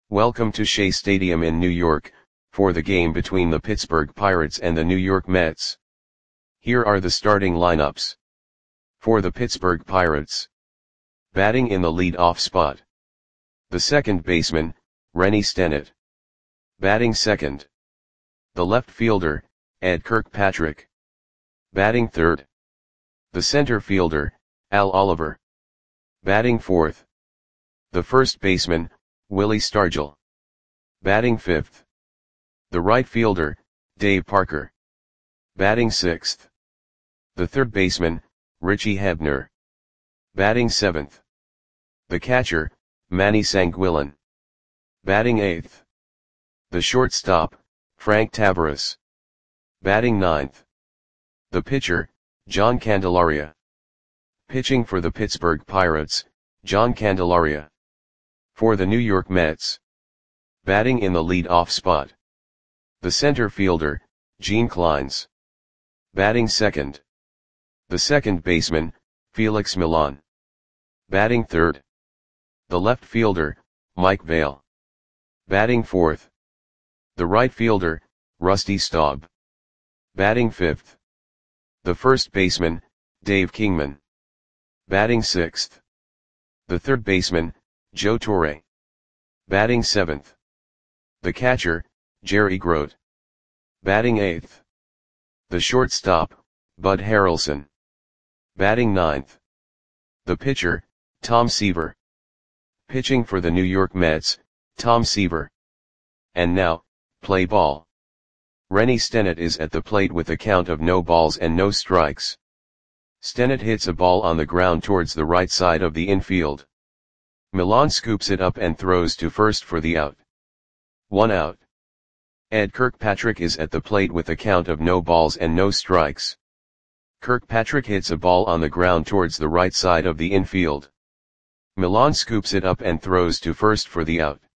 Welcome to Shea Stadium in New York, for the game between the Pittsburgh Pirates and the New York Mets. Here are the starting lineups. For the Pittsburgh Pirates. Batting in the lead-off spot. The second baseman, Rennie Stennett. Batting second. The left fielder, Ed Kirkpatrick. Batting third. The center fielder, Al Oliver. Batting fourth. The first baseman, Willie Stargell. Batting fifth. The right fielder, Dave Parker. Batting sixth. The third baseman, Richie Hebner. Batting seventh. The catcher, Manny Sanguillen. Batting eighth. The shortstop, Frank Taveras. Batting ninth. The pitcher, John Candelaria. Pitching for the Pittsburgh Pirates, John Candelaria. For the New York Mets. Batting in the lead-off spot. The center fielder, Gene Clines. Batting second. The second baseman, Felix Millan. Batting third. The left fielder, Mike Vail. Batting fourth. The right fielder, Rusty Staub. Batting fifth. The first baseman, Dave Kingman. Batting sixth. The third baseman, Joe Torre. Batting seventh. The catcher, Jerry Grote. Batting eighth. The shortstop, Bud Harrelson. Batting ninth. The pitcher, Tom Seaver. Pitching for the New York Mets, Tom Seaver. And now, play ball. Rennie Stennett is at the plate with a count of no balls and no strikes. Stennett hits a ball on the ground towards the right side of the infield. Millan scoops it up and throws to first for the out. 1 out. Ed Kirkpatrick is at the plate with a count of no balls and no strikes. Kirkpatrick hits a ball on the ground towards the right side of the infield. Millan scoops it up and throws to first for the out.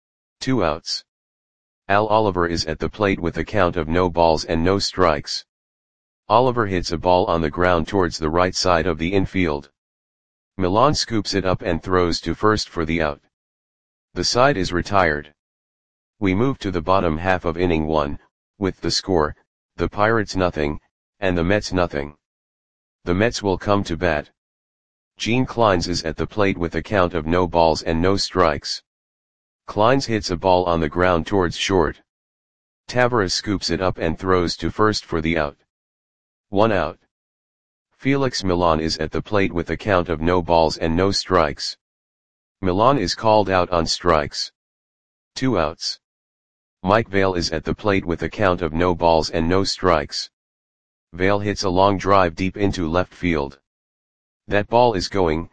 2 outs. Al Oliver is at the plate with a count of no balls and no strikes. Oliver hits a ball on the ground towards the right side of the infield. Millan scoops it up and throws to first for the out. The side is retired. We move to the bottom half of inning 1, with the score, the Pirates nothing, and the Mets nothing. The Mets will come to bat. Gene Clines is at the plate with a count of no balls and no strikes. Clines hits a ball on the ground towards short. Taveras scoops it up and throws to first for the out. 1 out. Felix Millan is at the plate with a count of no balls and no strikes. Millan is called out on strikes. 2 outs. Mike Vail is at the plate with a count of no balls and no strikes. Vail hits a long drive deep into left field. That ball is gone.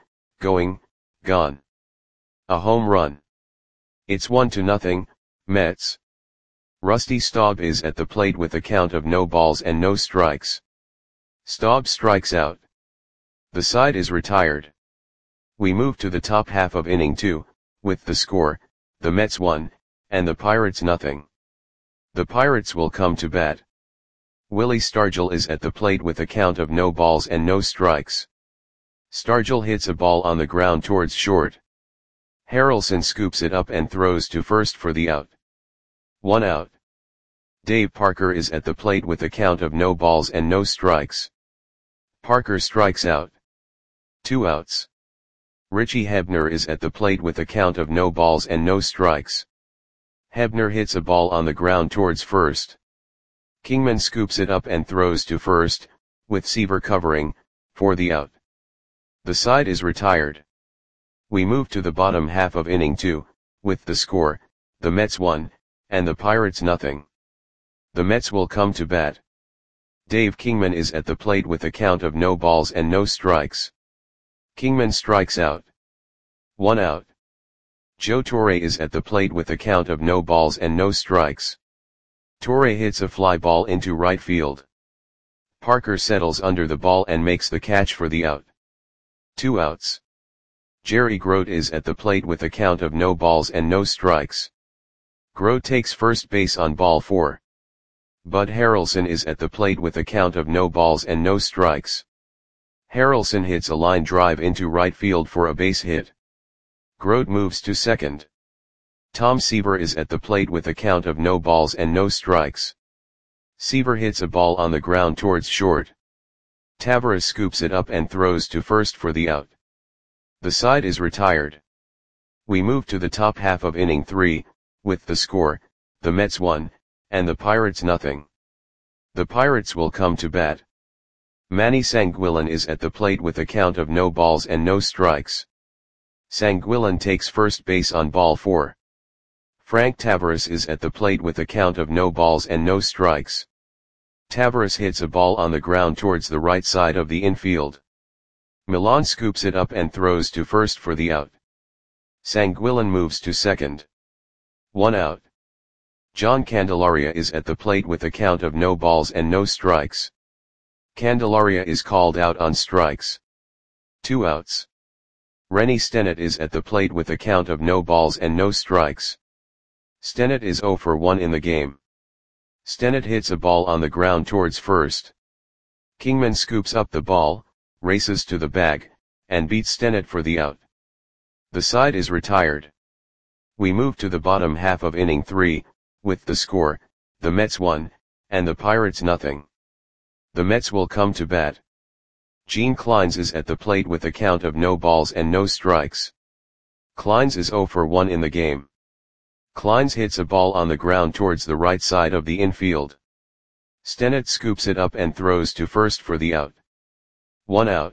A home run. It's 1-0, Mets. Rusty Staub is at the plate with a count of no balls and no strikes. Staub strikes out. The side is retired. We move to the top half of inning 2, with the score, the Mets 1, and the Pirates nothing. The Pirates will come to bat. Willie Stargell is at the plate with a count of no balls and no strikes. Stargell hits a ball on the ground towards short. Harrelson scoops it up and throws to first for the out. 1 out. Dave Parker is at the plate with a count of no balls and no strikes. Parker strikes out. 2 outs. Richie Hebner is at the plate with a count of no balls and no strikes. Hebner hits a ball on the ground towards first. Kingman scoops it up and throws to first, with Seaver covering, for the out. The side is retired. We move to the bottom half of inning 2, with the score, the Mets 1, and the Pirates nothing. The Mets will come to bat. Dave Kingman is at the plate with a count of no balls and no strikes. Kingman strikes out. 1 out. Joe Torre is at the plate with a count of no balls and no strikes. Torre hits a fly ball into right field. Parker settles under the ball and makes the catch for the out. 2 outs. Jerry Grote is at the plate with a count of no balls and no strikes. Grote takes first base on ball 4. Bud Harrelson is at the plate with a count of no balls and no strikes. Harrelson hits a line drive into right field for a base hit. Grote moves to second. Tom Seaver is at the plate with a count of no balls and no strikes. Seaver hits a ball on the ground towards short. Taveras scoops it up and throws to first for the out. The side is retired. We move to the top half of inning 3, with the score, the Mets 1, and the Pirates nothing. The Pirates will come to bat. Manny Sanguillen is at the plate with a count of no balls and no strikes. Sanguillen takes first base on ball 4. Frank Taveras is at the plate with a count of no balls and no strikes. Taveras hits a ball on the ground towards the right side of the infield. Millan scoops it up and throws to first for the out. Sanguillen moves to second. 1 out. John Candelaria is at the plate with a count of no balls and no strikes. Candelaria is called out on strikes. 2 outs. Rennie Stennett is at the plate with a count of no balls and no strikes. Stennett is 0 for 1 in the game. Stennett hits a ball on the ground towards first. Kingman scoops up the ball, races to the bag, and beats Stennett for the out. The side is retired. We move to the bottom half of inning 3, with the score, the Mets 1, and the Pirates nothing. The Mets will come to bat. Gene Clines is at the plate with a count of no balls and no strikes. Clines is 0 for 1 in the game. Clines hits a ball on the ground towards the right side of the infield. Stennett scoops it up and throws to first for the out. 1 out.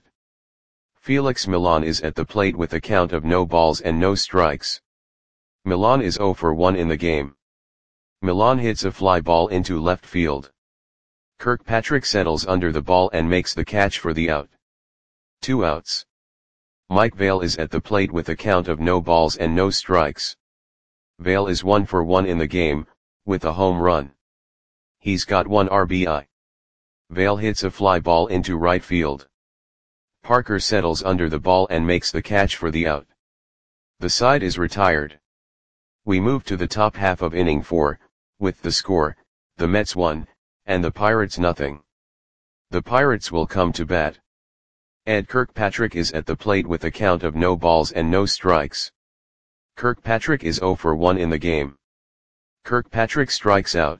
Felix Millan is at the plate with a count of no balls and no strikes. Millan is 0 for 1 in the game. Millan hits a fly ball into left field. Kirkpatrick settles under the ball and makes the catch for the out. 2 outs. Mike Vail is at the plate with a count of no balls and no strikes. Vail is 1 for 1 in the game, with a home run. He's got 1 RBI. Vail hits a fly ball into right field. Parker settles under the ball and makes the catch for the out. The side is retired. We move to the top half of inning 4, with the score, the Mets 1, and the Pirates nothing. The Pirates will come to bat. Ed Kirkpatrick is at the plate with a count of no balls and no strikes. Kirkpatrick is 0 for 1 in the game. Kirkpatrick strikes out.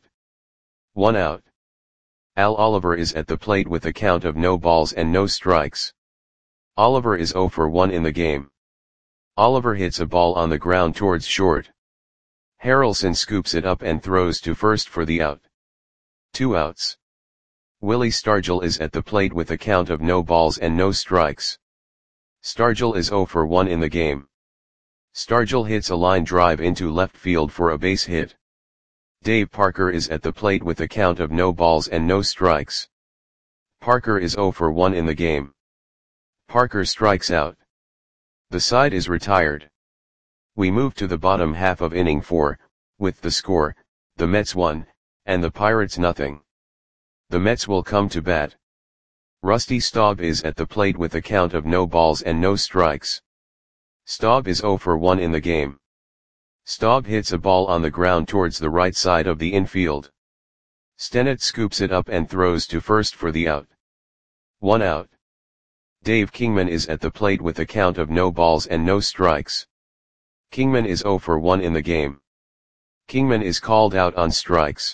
1 out. Al Oliver is at the plate with a count of no balls and no strikes. Oliver is 0 for 1 in the game. Oliver hits a ball on the ground towards short. Harrelson scoops it up and throws to first for the out. 2 outs. Willie Stargell is at the plate with a count of no balls and no strikes. Stargell is 0 for 1 in the game. Stargell hits a line drive into left field for a base hit. Dave Parker is at the plate with a count of no balls and no strikes. Parker is 0 for 1 in the game. Parker strikes out. The side is retired. We move to the bottom half of inning 4, with the score, the Mets 1, and the Pirates nothing. The Mets will come to bat. Rusty Staub is at the plate with a count of no balls and no strikes. Staub is 0 for 1 in the game. Staub hits a ball on the ground towards the right side of the infield. Stennett scoops it up and throws to first for the out. 1 out. Dave Kingman is at the plate with a count of no balls and no strikes. Kingman is 0 for 1 in the game. Kingman is called out on strikes.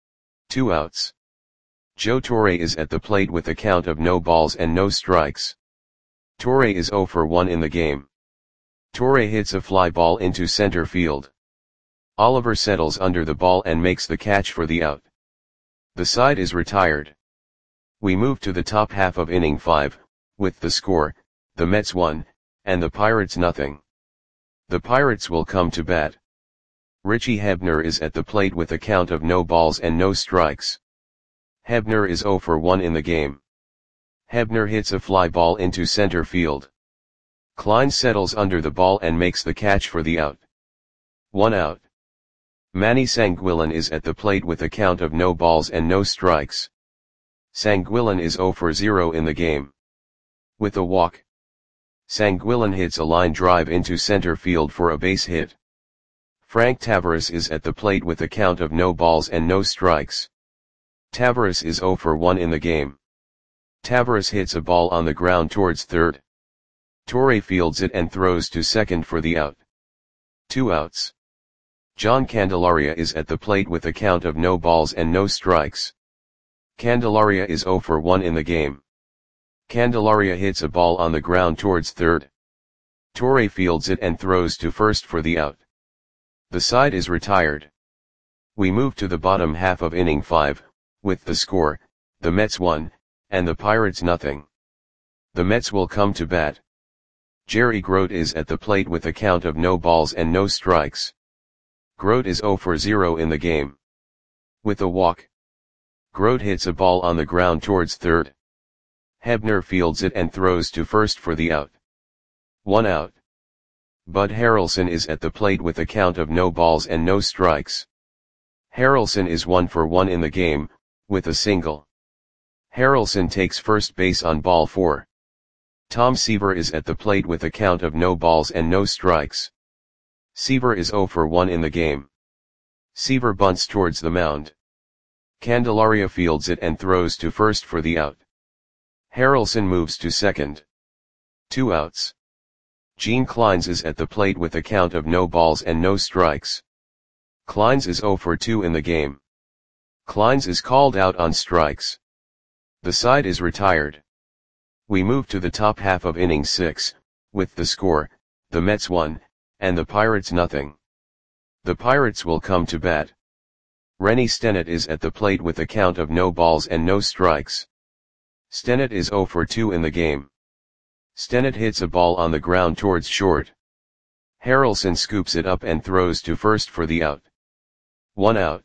2 outs. Joe Torre is at the plate with a count of no balls and no strikes. Torre is 0 for 1 in the game. Torre hits a fly ball into center field. Oliver settles under the ball and makes the catch for the out. The side is retired. We move to the top half of inning 5, with the score, the Mets 1, and the Pirates nothing. The Pirates will come to bat. Richie Hebner is at the plate with a count of no balls and no strikes. Hebner is 0 for 1 in the game. Hebner hits a fly ball into center field. Klein settles under the ball and makes the catch for the out. 1 out. Manny Sanguillen is at the plate with a count of no balls and no strikes. Sanguillen is 0 for 0 in the game. With a walk. Sanguillen hits a line drive into center field for a base hit. Frank Taveras is at the plate with a count of no balls and no strikes. Taveras is 0 for 1 in the game. Taveras hits a ball on the ground towards third. Torre fields it and throws to second for the out. 2 outs. John Candelaria is at the plate with a count of no balls and no strikes. Candelaria is 0 for 1 in the game. Candelaria hits a ball on the ground towards third. Torre fields it and throws to first for the out. The side is retired. We move to the bottom half of inning 5, with the score, the Mets 1, and the Pirates nothing. The Mets will come to bat. Jerry Grote is at the plate with a count of no balls and no strikes. Grote is 0 for 0 in the game. With a walk, Grote hits a ball on the ground towards third. Hebner fields it and throws to first for the out. 1 out. Bud Harrelson is at the plate with a count of no balls and no strikes. Harrelson is 1 for 1 in the game, with a single. Harrelson takes first base on ball 4. Tom Seaver is at the plate with a count of no balls and no strikes. Seaver is 0 for 1 in the game. Seaver bunts towards the mound. Candelaria fields it and throws to first for the out. Harrelson moves to second. 2 outs. Gene Clines is at the plate with a count of no balls and no strikes. Clines is 0 for 2 in the game. Clines is called out on strikes. The side is retired. We move to the top half of inning 6, with the score, the Mets 1, and the Pirates nothing. The Pirates will come to bat. Rennie Stennett is at the plate with a count of no balls and no strikes. Stennett is 0 for 2 in the game. Stennett hits a ball on the ground towards short. Harrelson scoops it up and throws to first for the out. 1 out.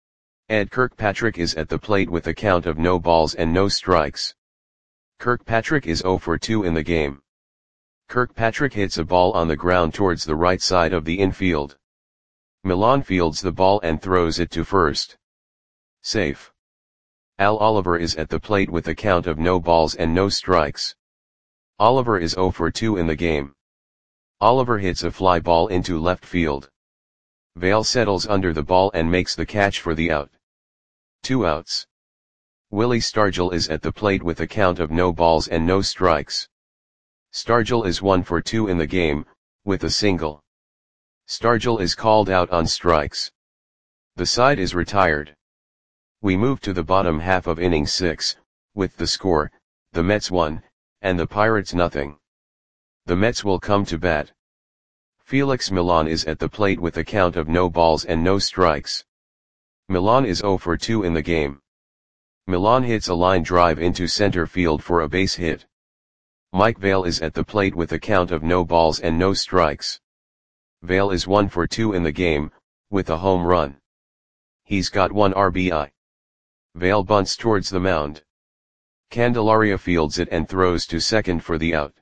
Ed Kirkpatrick is at the plate with a count of no balls and no strikes. Kirkpatrick is 0 for 2 in the game. Kirkpatrick hits a ball on the ground towards the right side of the infield. Millan fields the ball and throws it to first. Safe. Al Oliver is at the plate with a count of no balls and no strikes. Oliver is 0 for 2 in the game. Oliver hits a fly ball into left field. Vail settles under the ball and makes the catch for the out. 2 outs. Willie Stargell is at the plate with a count of no balls and no strikes. Stargell is 1 for 2 in the game, with a single. Stargell is called out on strikes. The side is retired. We move to the bottom half of inning 6, with the score, the Mets 1, and the Pirates nothing. The Mets will come to bat. Felix Millan is at the plate with a count of no balls and no strikes. Millan is 0 for 2 in the game. Millan hits a line drive into center field for a base hit. Mike Vail is at the plate with a count of no balls and no strikes. Vail is 1 for 2 in the game, with a home run. He's got 1 RBI. Vail bunts towards the mound. Candelaria fields it and throws to second for the out.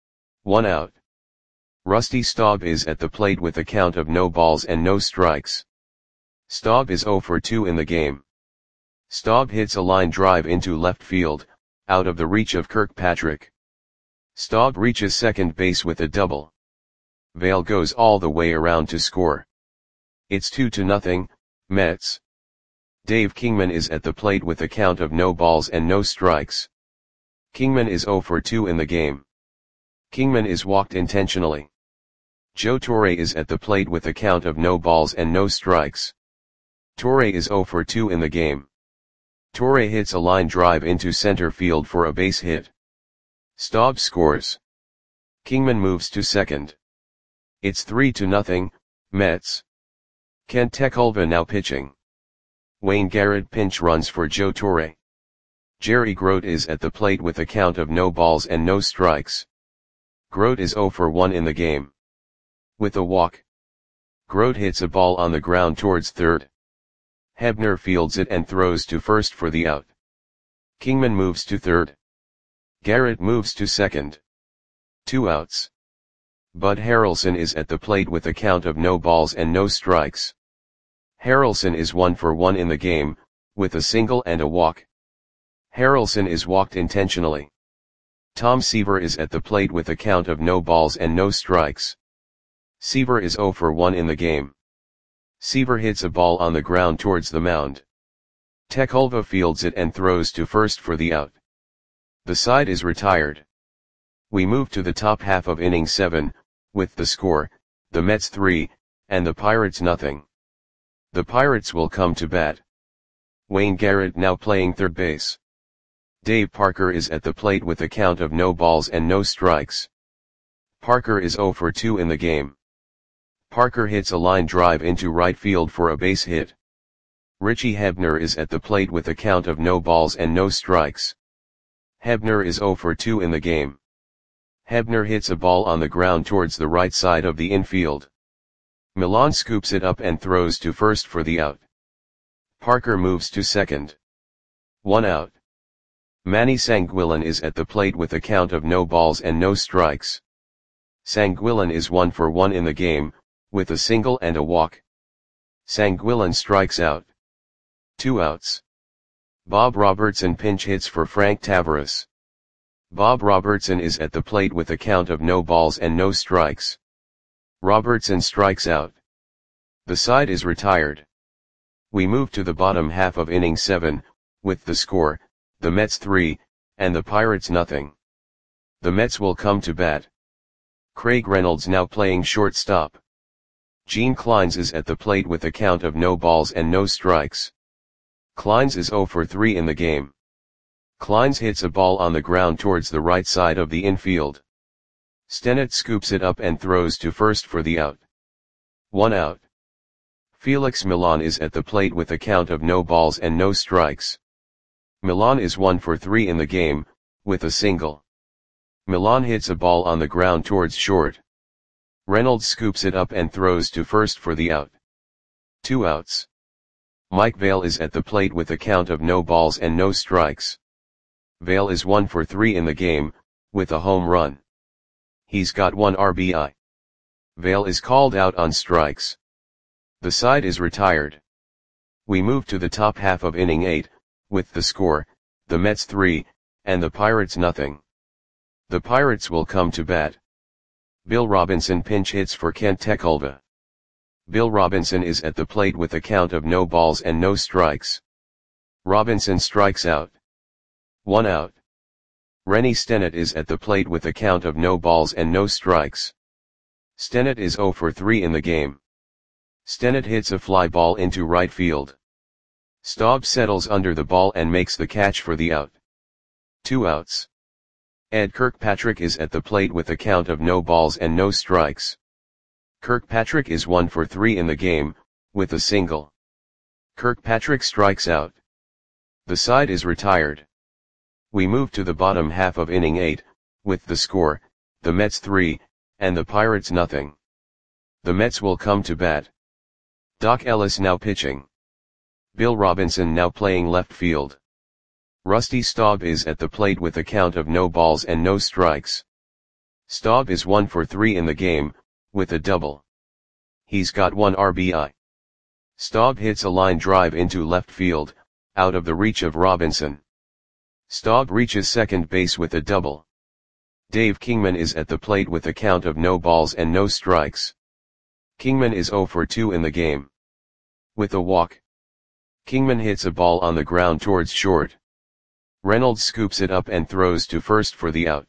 1 out. Rusty Staub is at the plate with a count of no balls and no strikes. Staub is 0 for 2 in the game. Staub hits a line drive into left field, out of the reach of Kirkpatrick. Staub reaches second base with a double. Vail goes all the way around to score. It's 2-0, Mets. Dave Kingman is at the plate with a count of no balls and no strikes. Kingman is 0 for 2 in the game. Kingman is walked intentionally. Joe Torre is at the plate with a count of no balls and no strikes. Torre is 0 for 2 in the game. Torre hits a line drive into center field for a base hit. Staub scores. Kingman moves to second. It's 3-0, Mets. Kent Tekulve now pitching. Wayne Garrett pinch runs for Joe Torre. Jerry Grote is at the plate with a count of no balls and no strikes. Grote is 0 for 1 in the game. With a walk, Grote hits a ball on the ground towards third. Hebner fields it and throws to first for the out. Kingman moves to third. Garrett moves to second. 2 outs. Bud Harrelson is at the plate with a count of no balls and no strikes. Harrelson is 1 for 1 in the game, with a single and a walk. Harrelson is walked intentionally. Tom Seaver is at the plate with a count of no balls and no strikes. Seaver is 0 for 1 in the game. Seaver hits a ball on the ground towards the mound. Tekulve fields it and throws to first for the out. The side is retired. We move to the top half of inning 7, with the score, the Mets 3, and the Pirates nothing. The Pirates will come to bat. Wayne Garrett now playing third base. Dave Parker is at the plate with a count of no balls and no strikes. Parker is 0 for 2 in the game. Parker hits a line drive into right field for a base hit. Richie Hebner is at the plate with a count of no balls and no strikes. Hebner is 0 for 2 in the game. Hebner hits a ball on the ground towards the right side of the infield. Milan scoops it up and throws to first for the out. Parker moves to second. 1 out. Manny Sanguillen is at the plate with a count of no balls and no strikes. Sanguillen is 1 for 1 in the game, with a single and a walk. Sanguillen strikes out. 2 outs. Bob Robertson pinch hits for Frank Taveras. Bob Robertson is at the plate with a count of no balls and no strikes. Robertson strikes out. The side is retired. We move to the bottom half of inning 7, with the score, the Mets 3, and the Pirates nothing. The Mets will come to bat. Craig Reynolds now playing shortstop. Gene Clines is at the plate with a count of no balls and no strikes. Clines is 0 for 3 in the game. Clines hits a ball on the ground towards the right side of the infield. Stennett scoops it up and throws to first for the out. 1 out. Felix Milan is at the plate with a count of no balls and no strikes. Milan is 1 for 3 in the game, with a single. Milan hits a ball on the ground towards short. Reynolds scoops it up and throws to first for the out. 2 outs. Mike Vail is at the plate with a count of no balls and no strikes. Vail is 1 for 3 in the game, with a home run. He's got 1 RBI. Vail is called out on strikes. The side is retired. We move to the top half of inning 8, with the score, the Mets 3, and the Pirates nothing. The Pirates will come to bat. Bill Robinson pinch hits for Kent Tekulve. Bill Robinson is at the plate with a count of no balls and no strikes. Robinson strikes out. 1 out. Rennie Stennett is at the plate with a count of no balls and no strikes. Stennett is 0 for 3 in the game. Stennett hits a fly ball into right field. Staub settles under the ball and makes the catch for the out. 2 outs. Ed Kirkpatrick is at the plate with a count of no balls and no strikes. Kirkpatrick is 1 for 3 in the game, with a single. Kirkpatrick strikes out. The side is retired. We move to the bottom half of inning 8, with the score, the Mets 3, and the Pirates nothing. The Mets will come to bat. Doc Ellis now pitching. Bill Robinson now playing left field. Rusty Staub is at the plate with a count of no balls and no strikes. Staub is 1 for 3 in the game, with a double. He's got 1 RBI. Staub hits a line drive into left field, out of the reach of Robinson. Staub reaches second base with a double. Dave Kingman is at the plate with a count of no balls and no strikes. Kingman is 0 for 2 in the game. With a walk. Kingman hits a ball on the ground towards short. Reynolds scoops it up and throws to first for the out.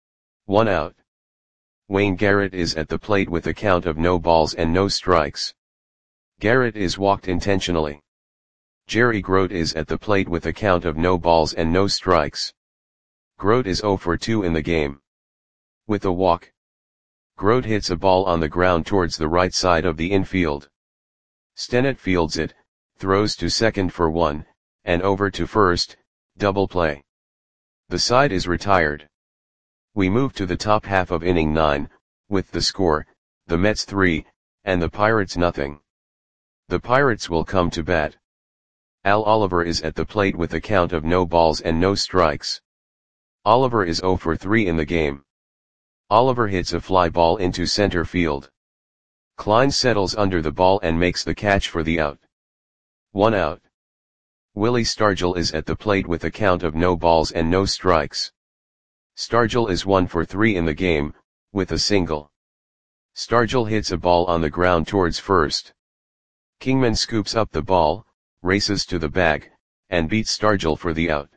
1 out. Wayne Garrett is at the plate with a count of no balls and no strikes. Garrett is walked intentionally. Jerry Grote is at the plate with a count of no balls and no strikes. Grote is 0 for 2 in the game. With a walk. Grote hits a ball on the ground towards the right side of the infield. Stennett fields it, throws to second for 1, and over to first, double play. The side is retired. We move to the top half of inning 9, with the score, the Mets 3, and the Pirates nothing. The Pirates will come to bat. Al Oliver is at the plate with a count of no balls and no strikes. Oliver is 0 for 3 in the game. Oliver hits a fly ball into center field. Klein settles under the ball and makes the catch for the out. 1 out. Willie Stargell is at the plate with a count of no balls and no strikes. Stargell is 1 for 3 in the game, with a single. Stargell hits a ball on the ground towards first. Kingman scoops up the ball, races to the bag, and beats Stargell for the out.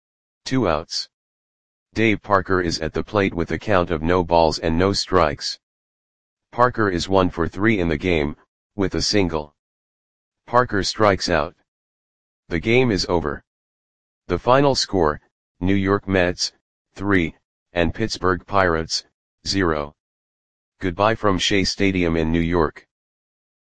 2 outs. Dave Parker is at the plate with a count of no balls and no strikes. Parker is 1 for 3 in the game, with a single. Parker strikes out. The game is over. The final score, New York Mets, 3, and Pittsburgh Pirates, 0. Goodbye from Shea Stadium in New York.